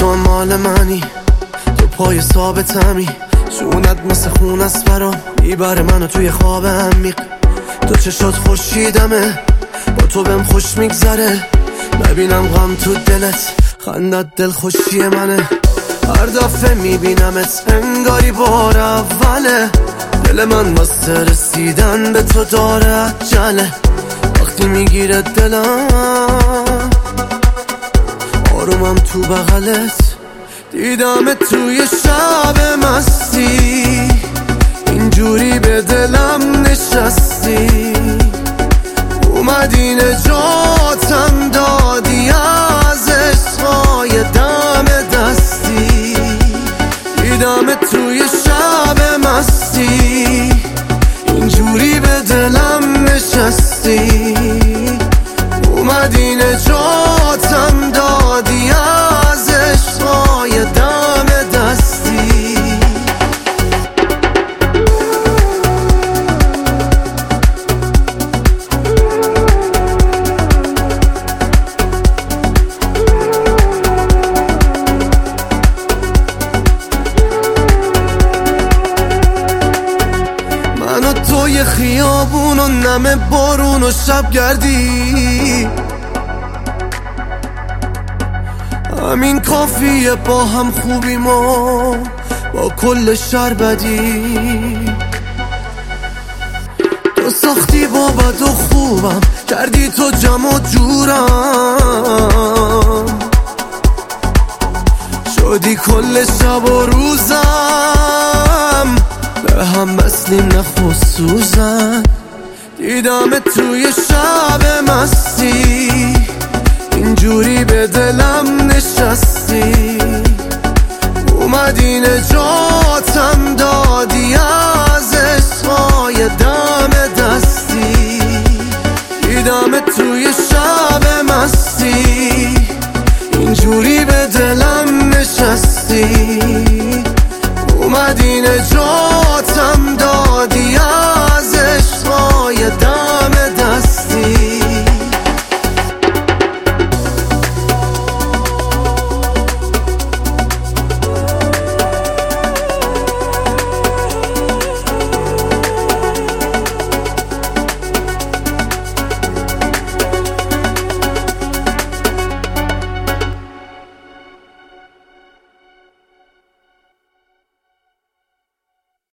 تو مال منی، تو پای ثابتمی، جونت مثل خون است برام، میبره منو توی خواب عمیق. تو چشات خورشیدمه، با تو بهم خوش میگذره، نبینم غم تو دلت، خندت دل خوشی منه. هر دفعه میبینمت انگاری بار اوله، دل من واسه رسیدن به تو داره عجله. وقتی میگیره دلم آرومم تو بغلت، دیدم توی شب مستی، اینجوری به دلم نشستی، اومدی نجاتم دادی از عشقای دم دستی. دیدم توی شب مستی، اینجوری به دلم نشستی، اومدی نجاتم دادی از عشقای دم دستی. من و توی خیابون و نم بارون و شب گردی، همین کافیه با هم خوبیم و با کل شهر بدی. تو ساختی با بد و خوبم، کردی تو جمع و جورم، شدی کل شب و روزم، به هم مثلیم نه خصوصا. دیدم توی شب مستی، اینجوری به دلم نشستی، اومدی نجاتم دادی از عشقای دم دستی. دیدم توی شب مستی، اینجوری به دلم نشستی، اومدی نجاتم